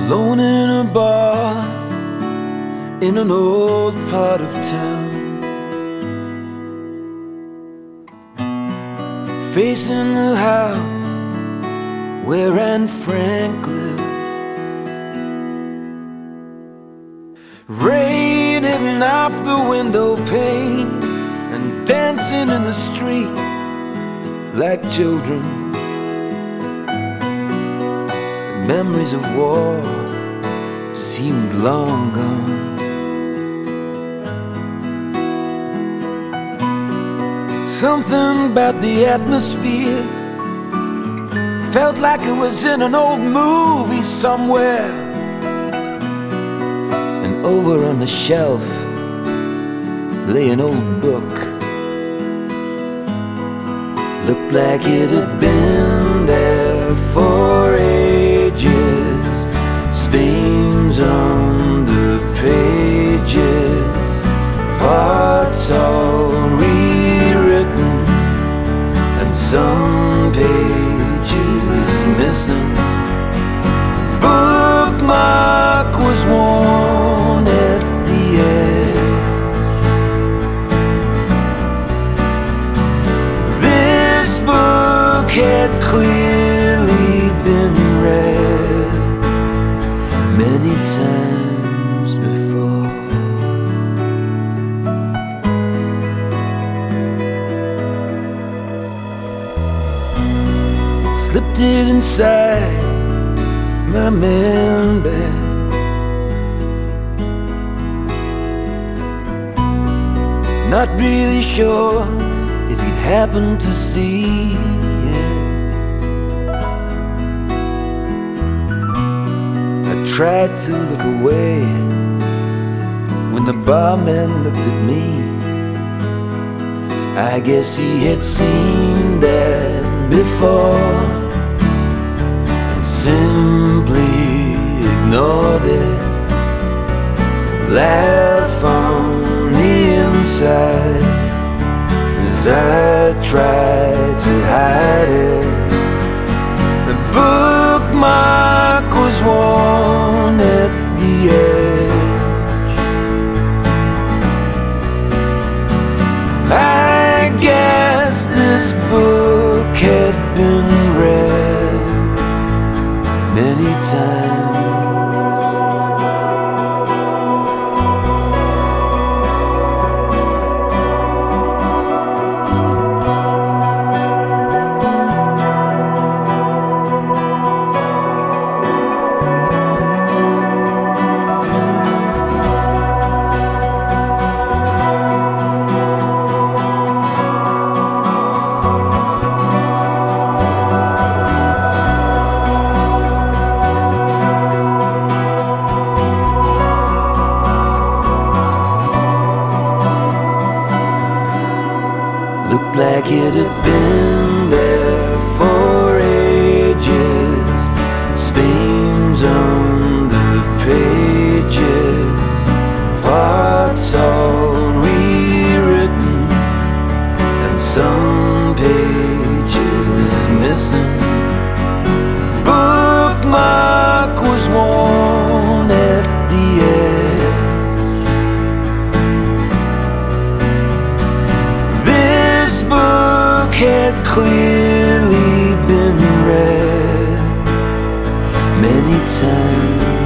alone in a bar in an old part of town, facing the house where Anne Frank lived. Rain hitting off the window pane and dancing in the street like children. Memories of war seemed long gone. Something about the atmosphere felt like it was in an old movie somewhere. And over on the shelf lay an old book. Looked like it had been there for ages. Stains on the pages, parts all rewritten, and some pages missing. Bookmark was worn at the edge. This book had clearly been read many times before. Slipped it inside my man bag. Not really sure if he'd happened to see it. I tried to look away when the barman looked at me. I guess he had seen that before and simply ignored it. Laugh on the inside as I tried to hide it. The bookmark was worn at the edge. I guess this book had been read many times. Looked like it had been there for ages. Stains on the pages, parts all rewritten, and some pages missing. Bookmark was worn at the edge. Had clearly been read many times.